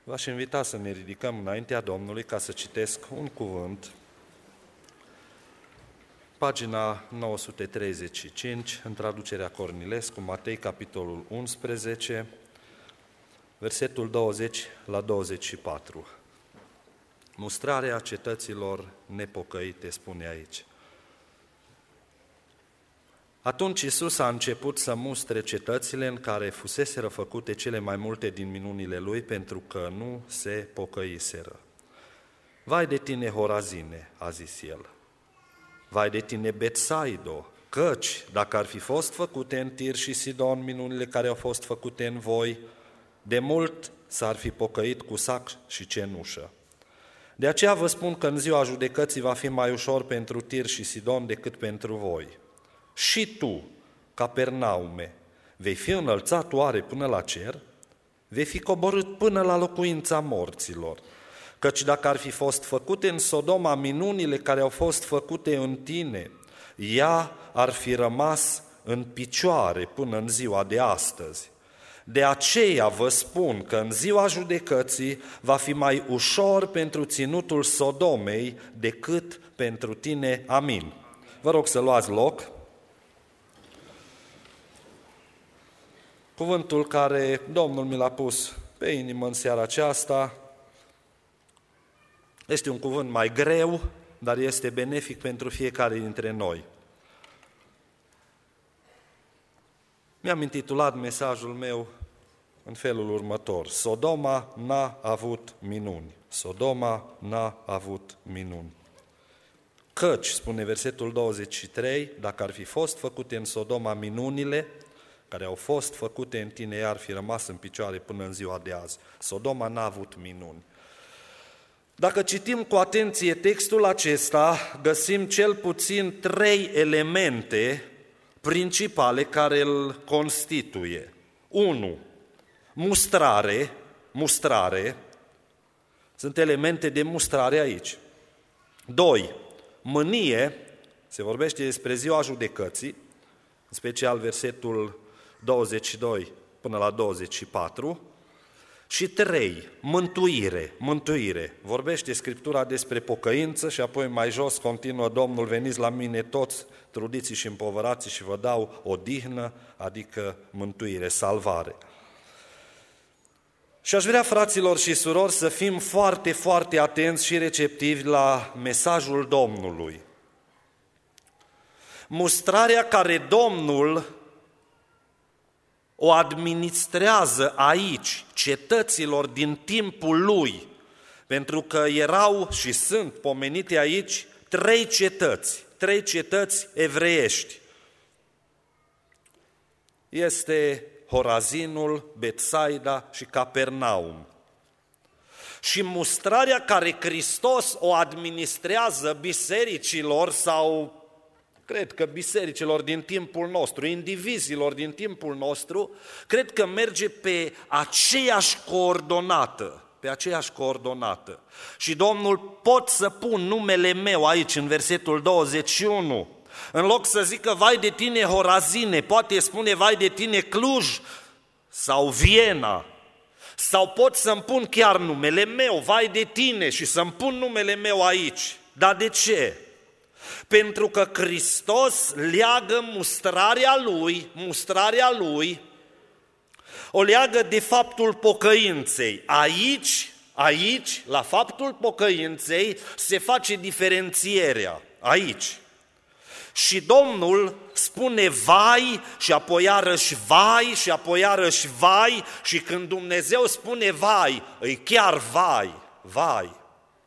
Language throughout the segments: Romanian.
V-aș invita să ne ridicăm înaintea Domnului ca să citesc un cuvânt. Pagina 935, în traducerea Cornilescu, Matei, capitolul 11, versetul 20 la 24. Mustrarea cetăților nepocăite, spune aici. Atunci Iisus a început să mustre cetățile în care fuseseră făcute cele mai multe din minunile Lui, pentru că nu se pocăiseră. Vai de tine, Horazine, a zis El. Vai de tine, Betsaido, căci dacă ar fi fost făcute în Tir și Sidon minunile care au fost făcute în voi, de mult s-ar fi pocăit cu sac și cenușă. De aceea vă spun că în ziua judecății va fi mai ușor pentru Tir și Sidon decât pentru voi. Și tu, Capernaume, vei fi înălțat oare până la cer? Vei fi coborât până la locuința morților. Căci dacă ar fi fost făcute în Sodoma minunile care au fost făcute în tine, ea ar fi rămas în picioare până în ziua de astăzi. De aceea vă spun că în ziua judecății va fi mai ușor pentru ținutul Sodomei decât pentru tine. Amin. Vă rog să luați loc. Cuvântul care Domnul mi l-a pus pe inimă în seara aceasta este un cuvânt mai greu, dar este benefic pentru fiecare dintre noi. Mi-am intitulat mesajul meu în felul următor: Sodoma n-a avut minuni. Sodoma n-a avut minuni. Căci, spune versetul 23, dacă ar fi fost făcute în Sodoma minunile care au fost făcute în tine, ea ar fi rămas în picioare până în ziua de azi. Sodoma n-a avut minuni. Dacă citim cu atenție textul acesta, găsim cel puțin 3 elemente principale care îl constituie. 1. Mustrare. Sunt elemente de mustrare aici. 2. Mânie, se vorbește despre ziua judecății, în special versetul 22 până la 24. Și 3. Mântuire. Vorbește Scriptura despre pocăință și apoi mai jos continuă Domnul: veniți la mine toți trudiții și împovărații și vă dau odihnă, adică mântuire, salvare. Și aș vrea, fraților și surori, să fim foarte, foarte atenți și receptivi la mesajul Domnului. Mustrarea care Domnul o administrează aici cetăților din timpul Lui, pentru că erau și sunt pomenite aici 3 cetăți evreiești. Este Horazinul, Betsaida și Capernaum. Și mustrarea care Hristos o administrează bisericilor sau cred că bisericilor din timpul nostru, indivizilor din timpul nostru, cred că merge pe aceeași coordonată. Și Domnul: pot să pun numele meu aici în versetul 21. În loc să zică vai de tine Horazine, poate spune vai de tine Cluj sau Viena. Sau pot să-mi pun chiar numele meu, vai de tine, și să-mi pun numele meu aici. Dar de ce? Pentru că Hristos leagă mustrarea Lui, o leagă de faptul pocăinței. Aici, la faptul pocăinței, se face diferențierea. Aici. Și Domnul spune vai și apoi iarăși vai și apoi iarăși vai, și când Dumnezeu spune vai, îi chiar vai.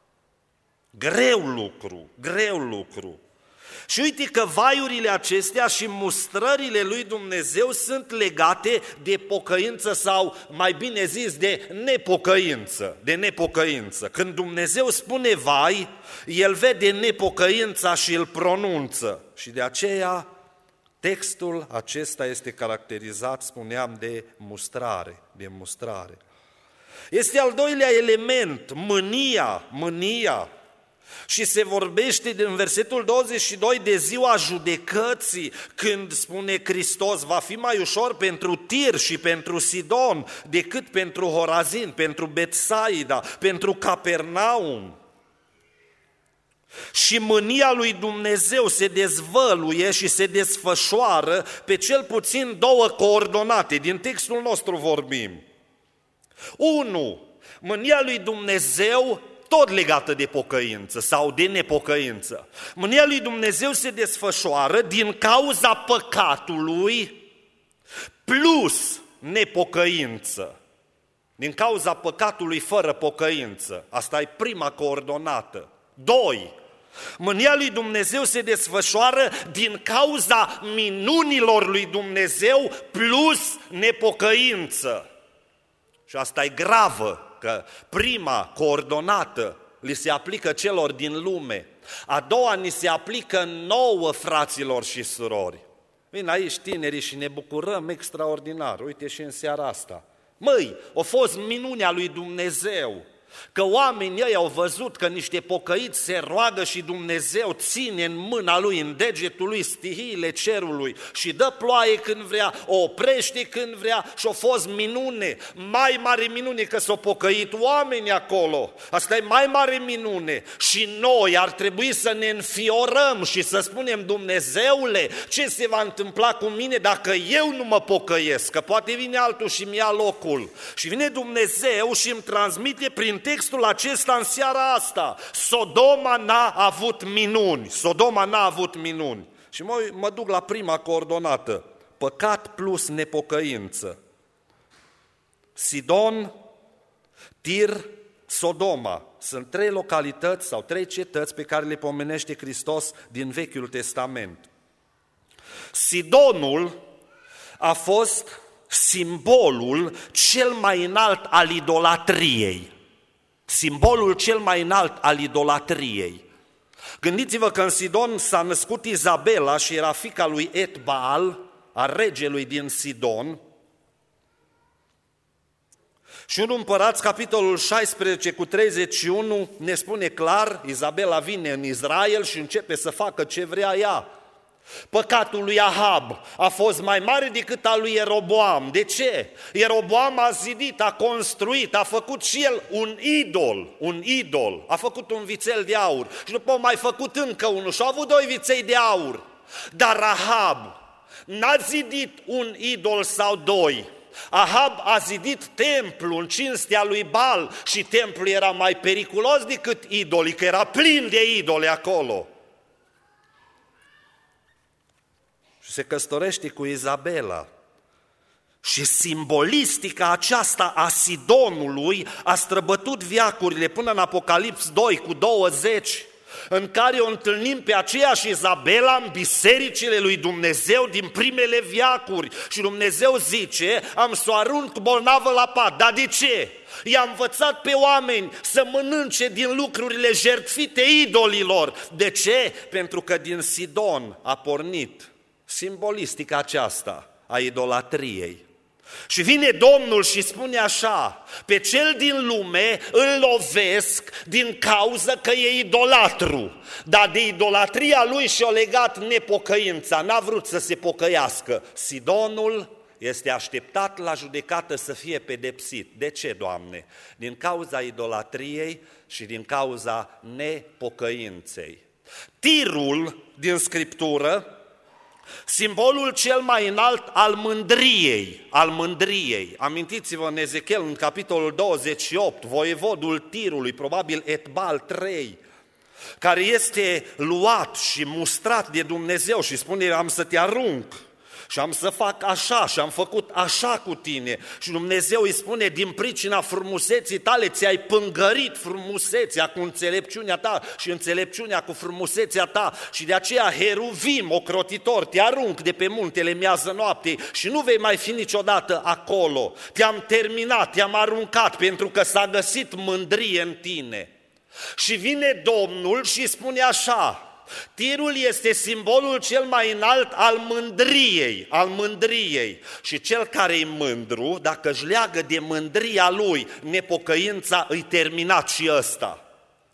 Greu lucru. Și uite că vaiurile acestea și mustrările lui Dumnezeu sunt legate de pocăință sau, mai bine zis, de nepocăință. Când Dumnezeu spune vai, El vede nepocăința și îl pronunță. Și de aceea textul acesta este caracterizat, spuneam, de mustrare. Este al doilea element, mânia. Și se vorbește în versetul 22 de ziua judecății, când spune Hristos, va fi mai ușor pentru Tir și pentru Sidon decât pentru Horazin, pentru Betsaida, pentru Capernaum. Și mânia lui Dumnezeu se dezvăluie și se desfășoară pe cel puțin două coordonate, din textul nostru vorbim. 1. Mânia lui Dumnezeu tot legată de pocăință sau de nepocăință. Mânia lui Dumnezeu se desfășoară din cauza păcatului plus nepocăință. Din cauza păcatului fără pocăință. Asta e prima coordonată. 2. Mânia lui Dumnezeu se desfășoară din cauza minunilor lui Dumnezeu plus nepocăință. Și asta e gravă. Că prima coordonată li se aplică celor din lume, a doua ni se aplică nouă, fraților și surori. Vin aici tinerii și ne bucurăm extraordinar, uite și în seara asta. Măi, a fost minunea lui Dumnezeu, că oamenii ei au văzut că niște pocăiți se roagă și Dumnezeu ține în mâna lui, în degetul lui stihiile cerului și dă ploaie când vrea, o oprește când vrea și a fost minune. Mai mare minune că s-au pocăit oamenii acolo. Asta e mai mare minune și noi ar trebui să ne înfiorăm și să spunem, Dumnezeule, ce se va întâmpla cu mine dacă eu nu mă pocăiesc? Că poate vine altul și mi-ia locul. Și vine Dumnezeu și îmi transmite prin textul acesta în seara asta. Sodoma n-a avut minuni. Sodoma n-a avut minuni. Și mă duc la prima coordonată. Păcat plus nepocăință. Sidon, Tir, Sodoma. Sunt 3 localități sau 3 cetăți pe care le pomenește Hristos din Vechiul Testament. Sidonul a fost simbolul cel mai înalt al idolatriei. Simbolul cel mai înalt al idolatriei. Gândiți-vă că în Sidon s-a născut Izabela și era fiica lui Etbaal, a regelui din Sidon. Și 1 Împărați, capitolul 16 cu 31, ne spune clar, Izabela vine în Israel și începe să facă ce vrea ea. Păcatul lui Ahab a fost mai mare decât al lui Ieroboam. De ce? Ieroboam a zidit, a construit, a făcut și el un idol, a făcut un vițel de aur și după a mai făcut încă unul și a avut 2 viței de aur. Dar Ahab n-a zidit un idol sau 2. Ahab a zidit templul în cinstea lui Baal și templul era mai periculos decât idolii, că era plin de idoli acolo. Și se căsătorește cu Izabela. Și simbolistica aceasta a Sidonului a străbătut veacurile până în Apocalips 2 cu 20, în care o întâlnim pe aceeași Izabela în bisericile lui Dumnezeu din primele veacuri. Și Dumnezeu zice, am să o arunc bolnavă la pat. Dar de ce? I-a învățat pe oameni să mănânce din lucrurile jertfite idolilor. De ce? Pentru că din Sidon a pornit simbolistica aceasta a idolatriei. Și vine Domnul și spune așa, pe cel din lume îl lovesc din cauza că e idolatru, dar de idolatria lui și-a legat nepocăința, n-a vrut să se pocăiască. Sidonul este așteptat la judecată să fie pedepsit. De ce, Doamne? Din cauza idolatriei și din cauza nepocăinței. Tirul din Scriptură, simbolul cel mai înalt al mândriei. Amintiți-vă în Ezechiel, în capitolul 28, voievodul Tirului, probabil Etbal 3, care este luat și mustrat de Dumnezeu și spune, am să te arunc și am să fac așa și am făcut așa cu tine. Și Dumnezeu îi spune, din pricina frumuseții tale ți-ai pângărit frumusețea cu înțelepciunea ta și înțelepciunea cu frumusețea ta și de aceea heruvim, ocrotitor, te arunc de pe muntele miază noaptei și nu vei mai fi niciodată acolo. Te-am terminat, te-am aruncat pentru că s-a găsit mândrie în tine. Și vine Domnul și spune așa, Tirul este simbolul cel mai înalt al mândriei. Și cel care e mândru, dacă își leagă de mândria lui nepocăința, îi terminat și ăsta.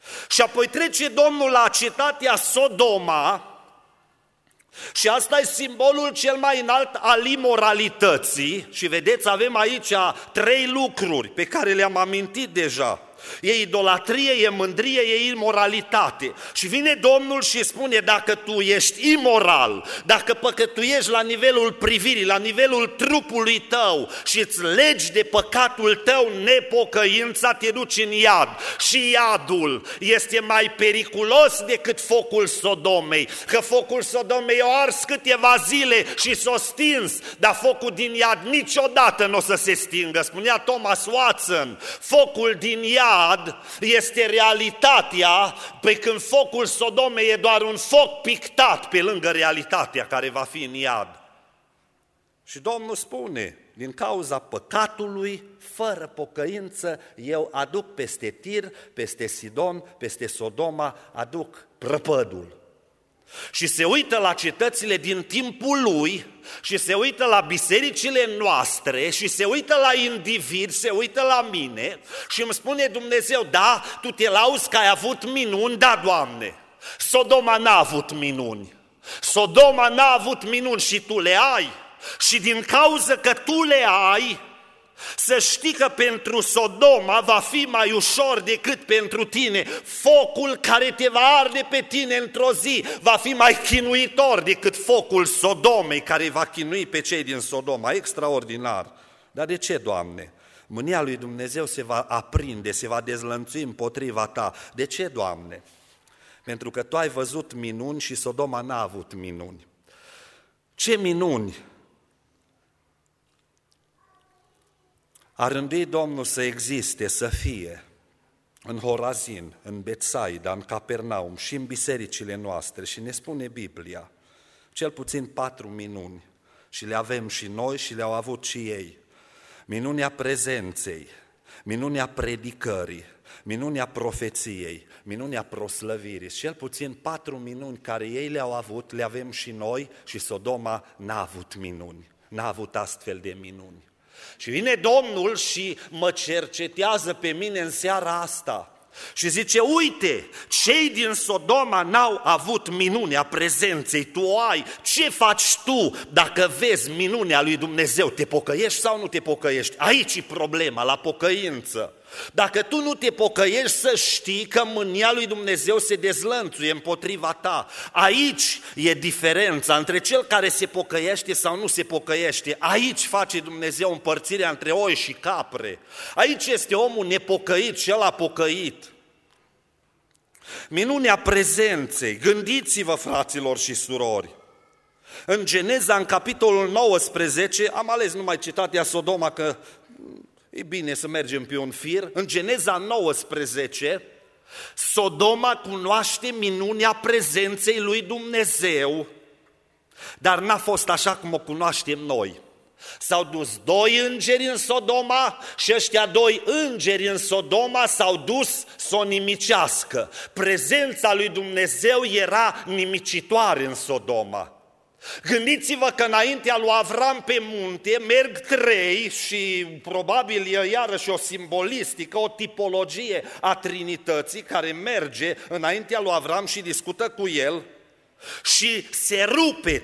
Și apoi trece Domnul la cetatea Sodoma și asta e simbolul cel mai înalt al imoralității. Și vedeți, avem aici 3 lucruri pe care le-am amintit deja. E idolatrie, e mândrie, e imoralitate. Și vine Domnul și spune, dacă tu ești imoral, dacă păcătuiești la nivelul privirii, la nivelul trupului tău și îți legi de păcatul tău nepocăința, te duci în iad. Și iadul este mai periculos decât focul Sodomei, că focul Sodomei o ars câteva zile și s-o stins, dar focul din iad niciodată nu o să se stingă. Spunea Thomas Watson, focul din iad este realitatea, pe când focul Sodomei e doar un foc pictat pe lângă realitatea care va fi în iad. Și Domnul spune, din cauza păcatului, fără pocăință, eu aduc peste Tir, peste Sidon, peste Sodoma, aduc prăpădul. Și se uită la cetățile din timpul lui și se uită la bisericile noastre și se uită la indivizi, se uită la mine și îmi spune Dumnezeu, da, tu te lauzi că ai avut minuni, da, Doamne, Sodoma n-a avut minuni, Sodoma n-a avut minuni și tu le ai și din cauza că tu le ai, să știi că pentru Sodoma va fi mai ușor decât pentru tine. Focul care te va arde pe tine într-o zi va fi mai chinuitor decât focul Sodomei care va chinui pe cei din Sodoma. Extraordinar. Dar de ce, Doamne? Mânia lui Dumnezeu se va aprinde, se va dezlănțui împotriva ta. De ce, Doamne? Pentru că tu ai văzut minuni și Sodoma n-a avut minuni. Ce minuni? A rânduit Domnul să existe, să fie în Horazin, în Betsaida, în Capernaum și în bisericile noastre și ne spune Biblia, cel puțin 4 minuni și le avem și noi și le-au avut și ei. Minunea prezenței, minunea predicării, minunea profeției, minunea proslăvirii, cel puțin 4 minuni care ei le-au avut, le avem și noi și Sodoma n-a avut minuni, n-a avut astfel de minuni. Și vine Domnul și mă cercetează pe mine în seara asta și zice, uite, cei din Sodoma n-au avut minunea prezenței, tu o ai, ce faci tu dacă vezi minunea lui Dumnezeu, te pocăiești sau nu te pocăiești? Aici e problema, la pocăință. Dacă tu nu te pocăiești, să știi că mânia lui Dumnezeu se dezlănțuie împotriva ta. Aici e diferența între cel care se pocăiește sau nu se pocăiește. Aici face Dumnezeu împărțirea între oi și capre. Aici este omul nepocăit și ăla pocăit. Minunea prezenței, gândiți-vă, fraților și surori. În Geneza, în capitolul 19, am ales numai cetatea Sodoma că e bine să mergem pe un fir. În Geneza 19, Sodoma cunoaște minunea prezenței lui Dumnezeu, dar n-a fost așa cum o cunoaștem noi. S-au dus 2 îngeri în Sodoma și ăștia 2 îngeri în Sodoma s-au dus să o nimicească. Prezența lui Dumnezeu era nimicitoare în Sodoma. Gândiți-vă că înaintea lui Avram pe munte merg 3 și probabil e iarăși o simbolistică, o tipologie a Trinității care merge înaintea lui Avram și discută cu el și se rupe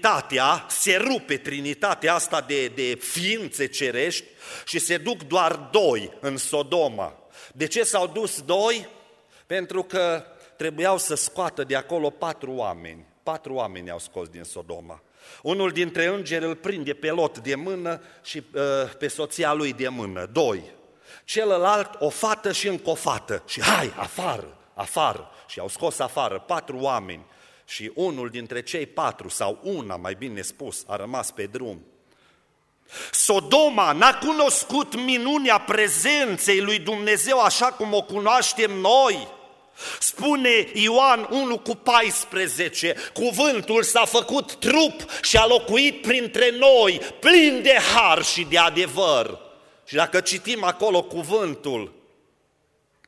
Trinitatea asta de ființe cerești și se duc doar 2 în Sodoma. De ce s-au dus 2? Pentru că trebuiau să scoată de acolo 4 oameni. 4 oameni au scos din Sodoma. Unul dintre îngeri îl prinde pe Lot de mână și pe soția lui de mână, 2. Celălalt o fată și încă o fată și hai, afară. Și au scos afară 4 oameni și unul dintre cei 4, sau una mai bine spus, a rămas pe drum. Sodoma n-a cunoscut minunea prezenței lui Dumnezeu așa cum o cunoaștem noi. Spune Ioan 1:14, cuvântul s-a făcut trup și a locuit printre noi, plin de har și de adevăr. Și dacă citim acolo cuvântul,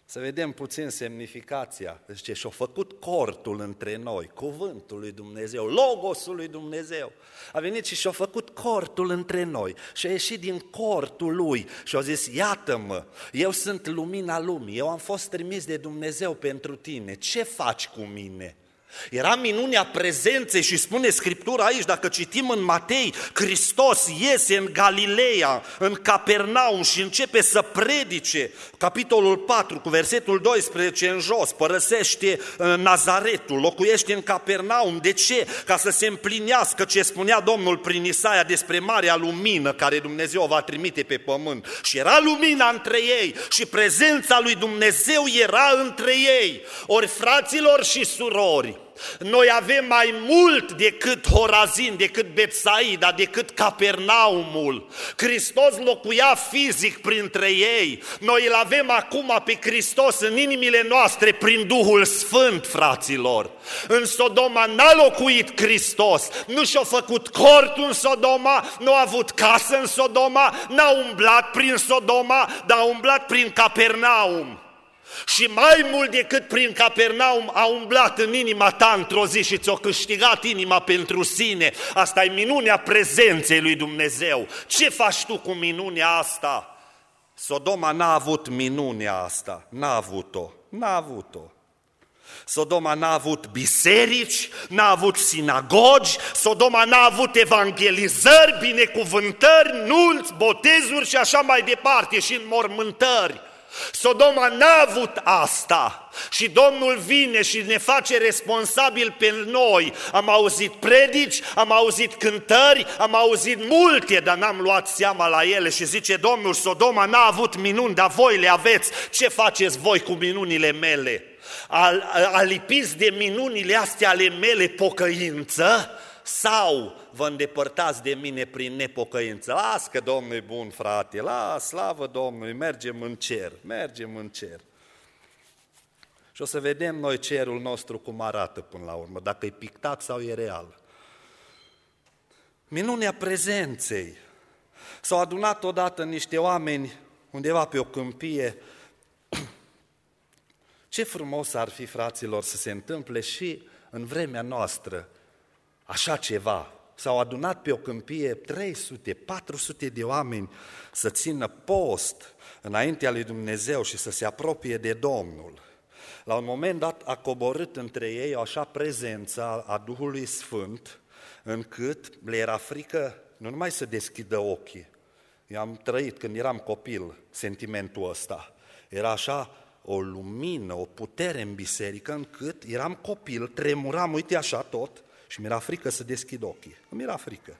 Să vedem puțin semnificația. Zice, și-a făcut cortul între noi, cuvântul lui Dumnezeu, logosul lui Dumnezeu. A venit și și-a făcut cortul între noi și a ieșit din cortul lui și a zis, iată-mă, eu sunt lumina lumii, eu am fost trimis de Dumnezeu pentru tine, ce faci cu mine? Era minunea prezenței și spune Scriptura aici, dacă citim în Matei, Hristos iese în Galileea, în Capernaum și începe să predice, capitolul 4 cu versetul 12 în jos, părăsește Nazaretul, locuiește în Capernaum. De ce? Ca să se împlinească ce spunea Domnul prin Isaia despre marea lumină care Dumnezeu o va trimite pe pământ. Și era lumina între ei și prezența lui Dumnezeu era între ei. Ori fraților și surori, noi avem mai mult decât Horazin, decât Betsaida, decât Capernaumul. Hristos locuia fizic printre ei. Noi îl avem acum pe Hristos în inimile noastre prin Duhul Sfânt, fraților. În Sodoma n-a locuit Hristos, nu și-a făcut cort în Sodoma, nu a avut casă în Sodoma, n-a umblat prin Sodoma, dar a umblat prin Capernaum. Și mai mult decât prin Capernaum a umblat în inima ta într-o zi și ți-a câștigat inima pentru sine. Asta e minunea prezenței lui Dumnezeu. Ce faci tu cu minunea asta? Sodoma n-a avut minunea asta, n-a avut-o. Sodoma n-a avut biserici, n-a avut sinagogi, Sodoma n-a avut evangelizări, binecuvântări, nunți, botezuri și așa mai departe și înmormântări. Sodoma n-a avut asta și Domnul vine și ne face responsabil pe noi. Am auzit predici, am auzit cântări, am auzit multe, dar n-am luat seama la ele și zice Domnul, Sodoma n-a avut minuni, dar voi le aveți. Ce faceți voi cu minunile mele? Alipiți de minunile astea ale mele pocăință? Sau vă îndepărtați de mine prin nepocăință? Las că Domnul e bun, frate, las, slavă Domnului, mergem în cer. Și o să vedem noi cerul nostru cum arată până la urmă, dacă e pictat sau e real. Minunea prezenței. S-au adunat odată niște oameni undeva pe o câmpie. Ce frumos ar fi, fraților, să se întâmple și în vremea noastră așa ceva. S-au adunat pe o câmpie 300, 400 de oameni să țină post înaintea lui Dumnezeu și să se apropie de Domnul. La un moment dat a coborât între ei o așa prezență a Duhului Sfânt, încât le era frică nu numai să deschidă ochii. Eu am trăit când eram copil sentimentul ăsta. Era așa o lumină, o putere în biserică, încât eram copil, tremuram, uite așa tot, și mi-era frică să deschid ochii. Mi-era frică.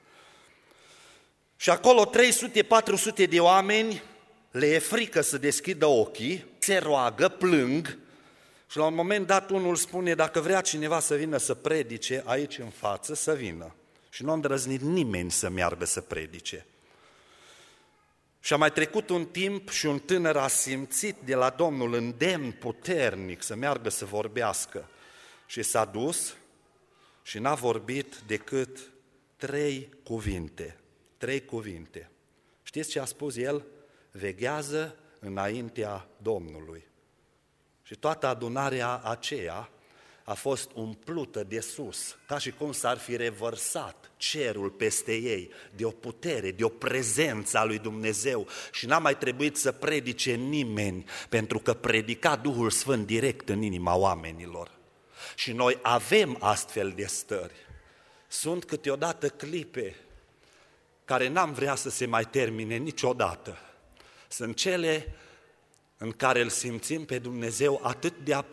Și acolo 300-400 de oameni le e frică să deschidă ochii, se roagă, plâng și la un moment dat unul spune, dacă vrea cineva să vină să predice aici în față, să vină. Și nu a îndrăznit nimeni să meargă să predice. Și a mai trecut un timp și un tânăr a simțit de la Domnul îndemn puternic să meargă să vorbească. Și s-a dus și n-a vorbit decât 3 cuvinte. 3 cuvinte. Știți ce a spus el? Veghează înaintea Domnului. Și toată adunarea aceea a fost umplută de sus, ca și cum s-ar fi revărsat cerul peste ei, de o putere, de o prezență a lui Dumnezeu și n-a mai trebuit să predice nimeni, pentru că predica Duhul Sfânt direct în inima oamenilor. Și noi avem astfel de stări. Sunt câteodată clipe care n-am vrea să se mai termine niciodată. Sunt cele în care îl simțim pe Dumnezeu atât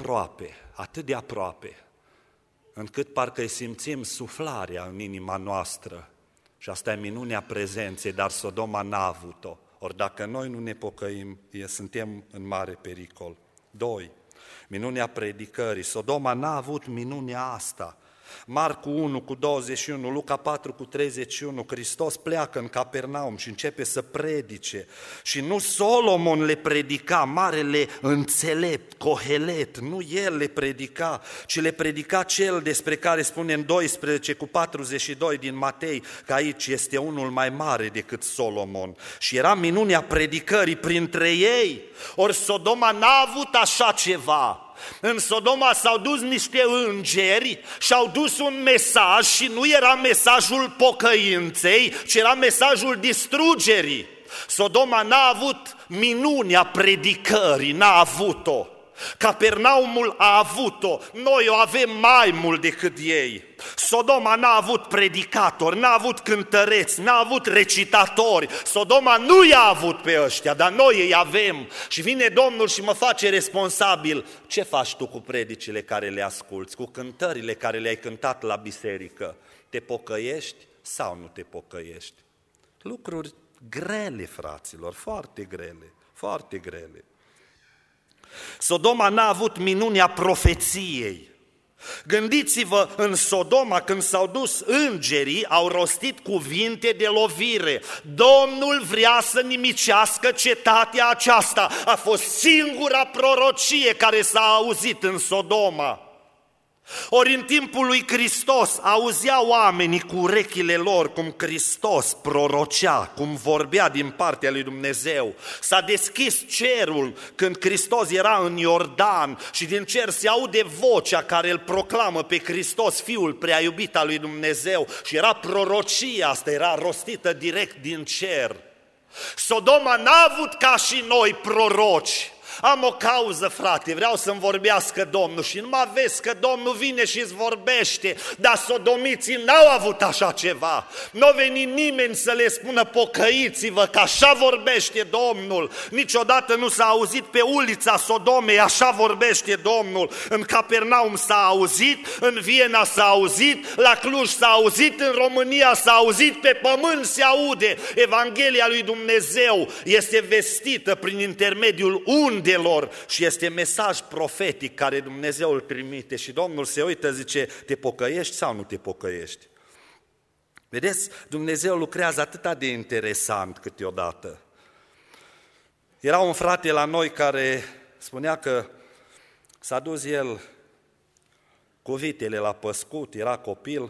de aproape, încât parcă îi simțim suflarea în inima noastră. Și asta e minunea prezenței, dar Sodoma n-a avut-o. Ori dacă noi nu ne pocăim, suntem în mare pericol. 2. Minunea predicării. Sodoma n-a avut minunea asta. Marcu 1 cu 21, Luca 4 cu 31, Hristos pleacă în Capernaum și începe să predice. Și nu Solomon le predica, marele înțelept, Cohelet, nu el le predica, ci le predica cel despre care spune în 12 cu 42 din Matei, că aici este unul mai mare decât Solomon. Și era minunea predicării printre ei. Ori Sodoma n-a avut așa ceva. În Sodoma s-au dus niște îngeri și au dus un mesaj și nu era mesajul pocăinței, ci era mesajul distrugerii. Sodoma n-a avut minunea predicării, n-a avut-o. Capernaumul a avut-o, noi o avem mai mult decât ei. Sodoma n-a avut predicatori, n-a avut cântăreți, n-a avut recitatori. Sodoma nu i-a avut pe ăștia, dar noi îi avem. Și vine Domnul și mă face responsabil. Ce faci tu cu predicile care le asculți, cu cântările care le-ai cântat la biserică? Te pocăiești sau nu te pocăiești? Lucruri grele, fraților, foarte grele, foarte grele. Sodoma n-a avut minunea profeției. Gândiți-vă, în Sodoma, când s-au dus îngerii, au rostit cuvinte de lovire. Domnul vrea să nimicească cetatea aceasta. A fost singura prorocie care s-a auzit în Sodoma. Ori în timpul lui Hristos auzeau oamenii cu urechile lor cum Hristos prorocea, cum vorbea din partea lui Dumnezeu. S-a deschis cerul când Hristos era în Iordan și din cer se aude vocea care îl proclamă pe Hristos, Fiul prea iubit al lui Dumnezeu. Și era prorocia asta, era rostită direct din cer. Sodoma n-a avut ca și noi proroci. Am o cauză, frate, vreau să-mi vorbească Domnul și numai vezi că Domnul vine și îți vorbește, dar sodomiții n-au avut așa ceva. Nu a venit nimeni să le spună pocăiți-vă că așa vorbește Domnul. Niciodată nu s-a auzit pe ulița Sodomei, așa vorbește Domnul. În Capernaum s-a auzit, în Viena s-a auzit, la Cluj s-a auzit, în România s-a auzit, pe pământ se aude. Evanghelia lui Dumnezeu este vestită prin intermediul undelor și este mesaj profetic care Dumnezeu îl trimite și Domnul se uită, zice, te pocăiești sau nu te pocăiești? Vedeți, Dumnezeu lucrează atât de interesant câteodată. Era un frate la noi care spunea că s-a dus el cu vitele la păscut, era copil,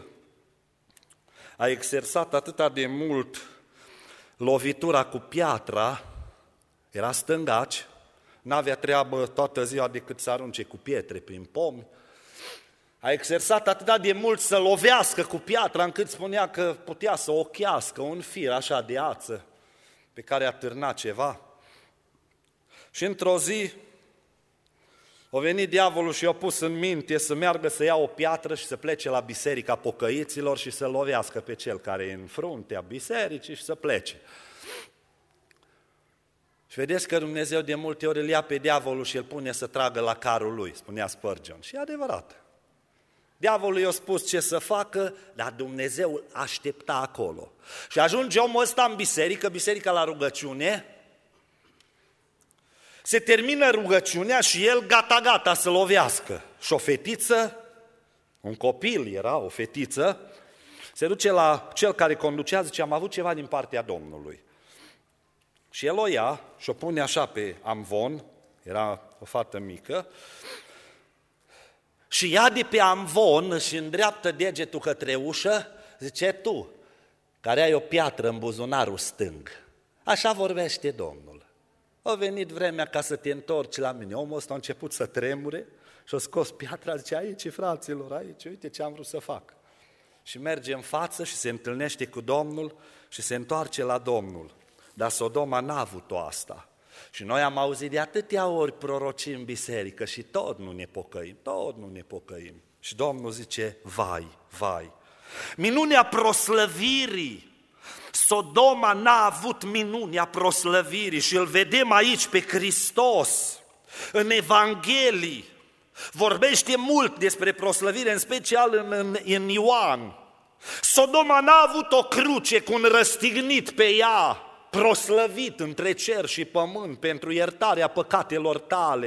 a exersat atât de mult lovitura cu piatra, era stângaci, n-avea treabă toată ziua decât să arunce cu pietre prin pomi. A exersat atât de mult să lovească cu piatra, încât spunea că putea să ochească un fir așa de ață pe care a târnat ceva. Și într-o zi a venit diavolul și i-a pus în minte să meargă să ia o piatră și să plece la biserica pocăiților și să lovească pe cel care e în fruntea bisericii și să plece. Și vedeți că Dumnezeu de multe ori îl ia pe diavolul și îl pune să tragă la carul lui, spunea Spurgeon. Și e adevărat. Diavolul i-a spus ce să facă, dar Dumnezeu aștepta acolo. Și ajunge omul ăsta în biserică, biserica la rugăciune, se termină rugăciunea și el gata să lovească. Și o fetiță, un copil era, o fetiță, se duce la cel care conducea, zice, am avut ceva din partea Domnului. Și el o ia și o pune așa pe amvon, era o fată mică, și ia de pe amvon și îndreaptă degetul către ușă, zice, tu, care ai o piatră în buzunarul stâng, așa vorbește Domnul. A venit vremea ca să te întorci la mine. Omul ăsta a început să tremure și a scos piatra, zice, aici, fraților, aici, uite ce am vrut să fac. Și merge în față și se întâlnește cu Domnul și se întoarce la Domnul. Dar Sodoma n-a avut-o asta. Și noi am auzit de atâtea ori prorocii în biserică și tot nu ne pocăim, tot nu ne pocăim. Și Domnul zice, vai, vai. Minunea proslăvirii. Sodoma n-a avut minunea proslăvirii și îl vedem aici pe Hristos, în Evanghelii. Vorbește mult despre proslăvire, în special în Ioan. Sodoma n-a avut o cruce cu un răstignit pe ea, proslăvit între cer și pământ pentru iertarea păcatelor tale.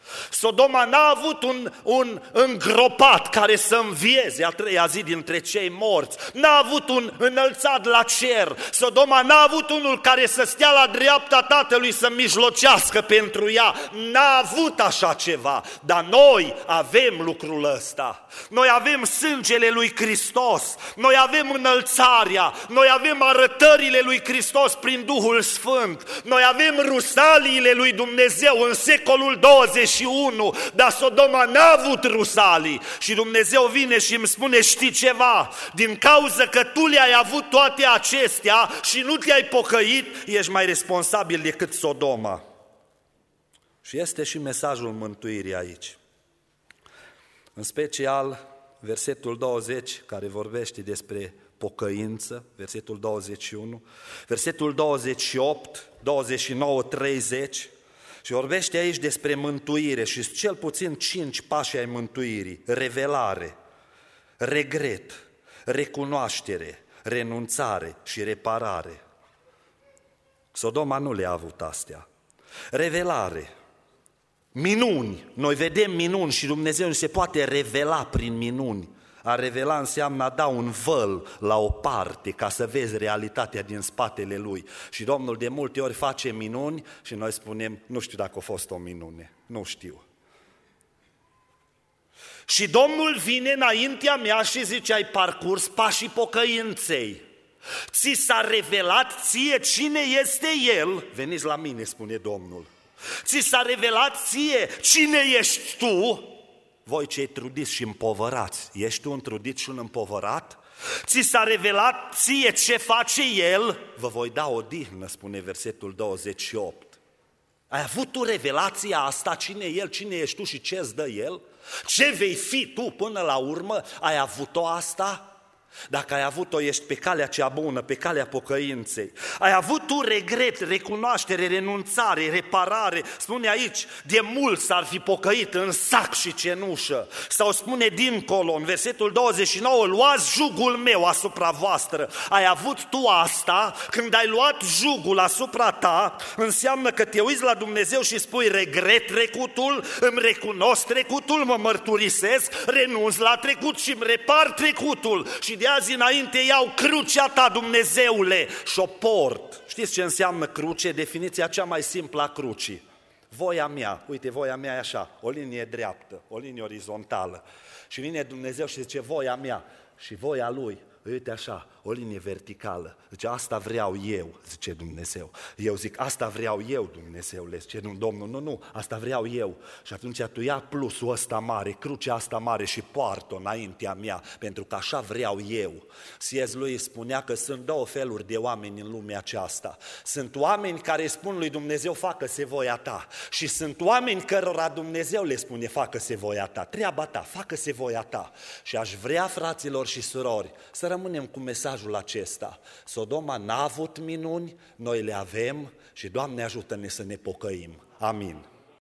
Sodoma n-a avut un îngropat care să învieze a treia zi dintre cei morți. N-a avut un înălțat la cer. Sodoma n-a avut unul care să stea la dreapta Tatălui să mijlocească pentru ea. N-a avut așa ceva. Dar noi avem lucrul ăsta. Noi avem sângele lui Hristos. Noi avem înălțarea. Noi avem arătările lui Hristos prin Duhul Sfânt. Noi avem rusaliile lui Dumnezeu în secolul 21, dar Sodoma n-a avut rusalii. Și Dumnezeu vine și îmi spune, știi ceva? Din cauza că tu le-ai avut toate acestea și nu te-ai pocăit, ești mai responsabil decât Sodoma. Și este și mesajul mântuirii aici. În special versetul 20, care vorbește despre pocăință, versetul 21, versetul 28, 29, 30, și vorbește aici despre mântuire și cel puțin 5 pași ai mântuirii: revelare, regret, recunoaștere, renunțare și reparare. Sodoma nu le-a avut astea. Revelare, minuni, noi vedem minuni și Dumnezeu se poate revela prin minuni. A revela înseamnă a da un văl la o parte ca să vezi realitatea din spatele lui. Și Domnul de multe ori face minuni și noi spunem, nu știu dacă a fost o minune, nu știu. Și Domnul vine înaintea mea și zice, ai parcurs pașii pocăinței. Ți s-a revelat ție cine este El, veniți la mine, spune Domnul. Ți s-a revelat ție cine ești tu. Voi cei trudiți și împovărați, ești tu un trudit și un împovărat? Ți s-a revelat ție ce face El? Vă voi da odihnă, spune versetul 28. Ai avut tu revelația asta, cine e El, cine ești tu și ce îți dă El? Ce vei fi tu până la urmă? Ai avut-o asta? Dacă ai avut-o, ești pe calea cea bună, pe calea pocăinței. Ai avut tu regret, recunoaștere, renunțare, reparare. Spune aici, de mult s-ar fi pocăit în sac și cenușă. Sau spune dincolo, în versetul 29, luați jugul meu asupra voastră. Ai avut tu asta? Când ai luat jugul asupra ta, înseamnă că te uiți la Dumnezeu și spui, regret trecutul, îmi recunosc trecutul, mă mărturisesc, renunț la trecut și îmi repar trecutul. Și de azi înainte iau crucea ta, Dumnezeule, și o port. Știți ce înseamnă cruce? Definiția cea mai simplă a crucii. Voia mea, uite, voia mea e așa, o linie dreaptă, o linie orizontală. Și vine Dumnezeu și zice, voia mea și voia Lui, uite așa, o linie verticală. Zice, asta vreau eu, zice Dumnezeu. Eu zic, asta vreau eu, Dumnezeule, zice Domnul, nu, asta vreau eu. Și atunci tu ia plusul ăsta mare, crucea asta mare și poartă-o înaintea mea, pentru că așa vreau eu. C.S. Lewis spunea că sunt două feluri de oameni în lumea aceasta. Sunt oameni care îi spun lui Dumnezeu, facă-se voia ta. Și sunt oameni cărora Dumnezeu le spune, facă-se voia ta, treaba ta, facă-se voia ta. Și aș vrea, fraților și surori, să rămânem cu mesajul acesta. Sodoma n-a avut minuni, noi le avem și Doamne ajută-ne să ne pocăim. Amin.